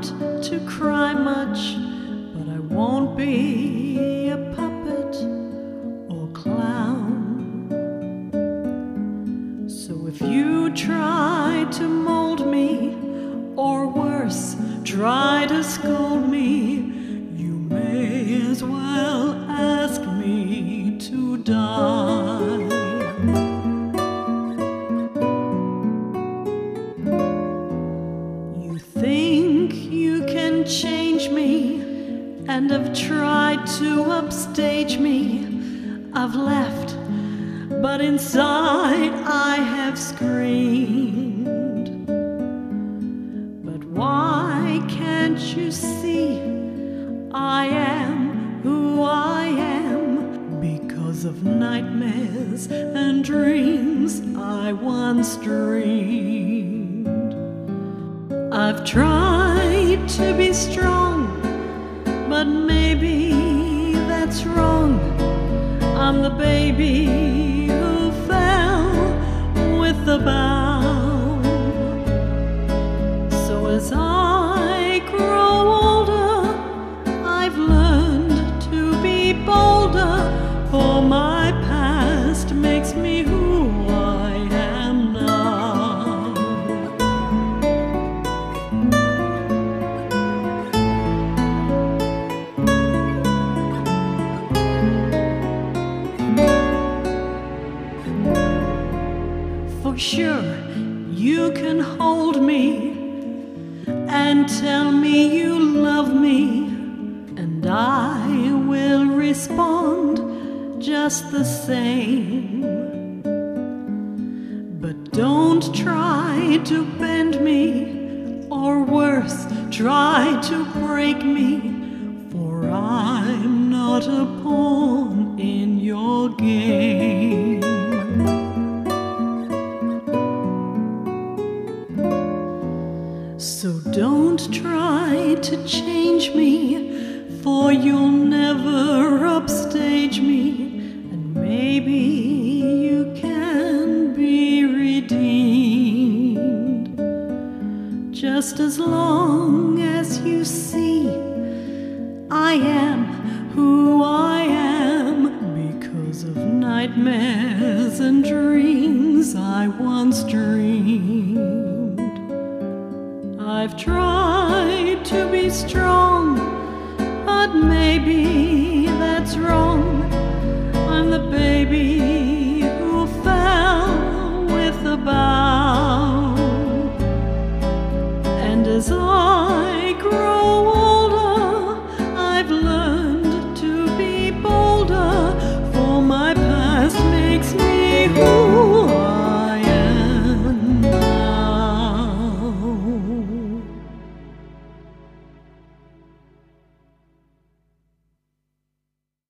want to cry much, but I won't be a puppet or clown. So if you try to mold me, or worse, try to scold me, you may as well ask me to die. You think you can change me, and have tried to upstage me. I've laughed, but inside I have screamed. But why can't you see I am who I am? Because of nightmares and dreams I once dreamed. I've tried to be strong, but maybe that's wrong. I'm the baby who fell with the bound. So as I grow older, I've learned to be bolder, for my past makes me who I am now. For sure, you can hold me and tell me you love me, and I will respond just the same. But don't try to bend me, or worse, try to break me, for I'm not a pawn in your game. So don't try to change me, for you'll never upstage me, and maybe you can be redeemed. Just as long as you see I am who I am, because of nightmares and dreams I once dreamed. I've tried to be strong, but maybe that's wrong. I'm the baby who fell with a bound. And as I grow older, I've learned to be bolder, for my past makes me who